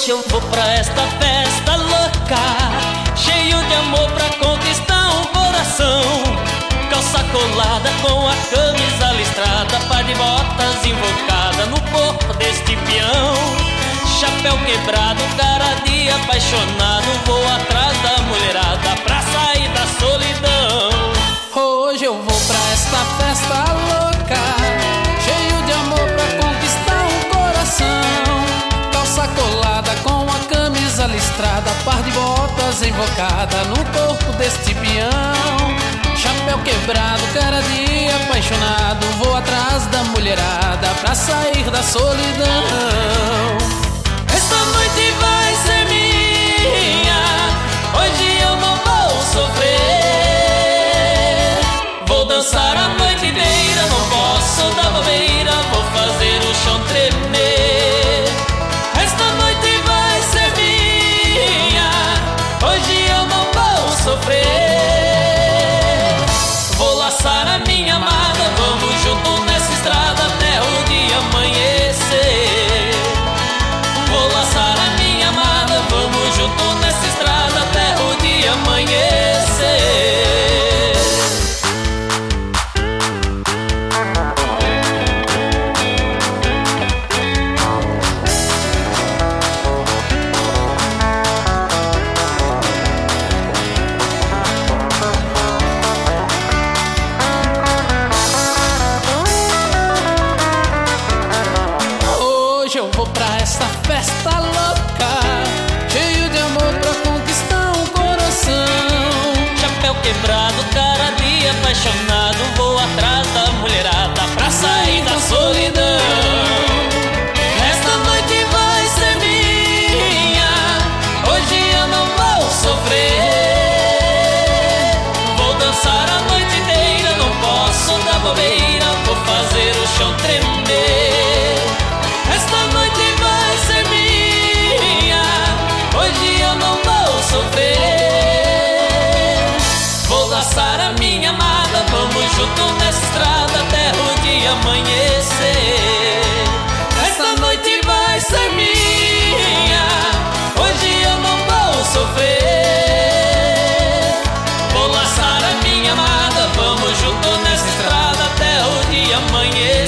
Hoje eu vou pra esta festa louca, cheio de amor pra conquistar um coração. Calça colada com a camisa listrada, par de botas invocada no corpo deste peão. Chapéu quebrado, cara de apaixonado, vou atrás da mulherada pra sair da solidão. Hoje eu vou pra esta festa louca, cheio de amor pra conquistar um coração. Calça colada com a camisa listrada, par de botas invocada no corpo deste peão. Chapéu quebrado, cara de apaixonado, vou atrás da mulherada pra sair da solidão. Esta noite vai ser minha, hoje eu não vou sofrer. Vou dançar a noite inteira, não posso dar bobeira, vou fazer o chão tremer. Esta noite vai ser minha, hoje eu não vou sofrer. Vou laçar a minha amada, vamos junto nessa estrada até o dia amanhecer. Vou laçar a minha amada, vamos junto nessa estrada até o dia amanhecer. Hoje eu vou pra esta festa louca, cheio de amor pra conquistar um coração. Chapéu quebrado, cara de apaixonado, vou atrás da mulherada pra sair da solidão. Esta noite vai ser minha, hoje eu não vou sofrer. Vou dançar a noite inteira, não posso dar bobeira, vou fazer o chão tremer. Esta noite vai ser minha, hoje eu não vou sofrer. Vou laçar a minha amada, vamos junto nessa estrada até o dia amanhecer. Esta noite vai ser minha, hoje eu não vou sofrer. Vou laçar a minha amada, vamos junto nessa estrada até o dia amanhecer.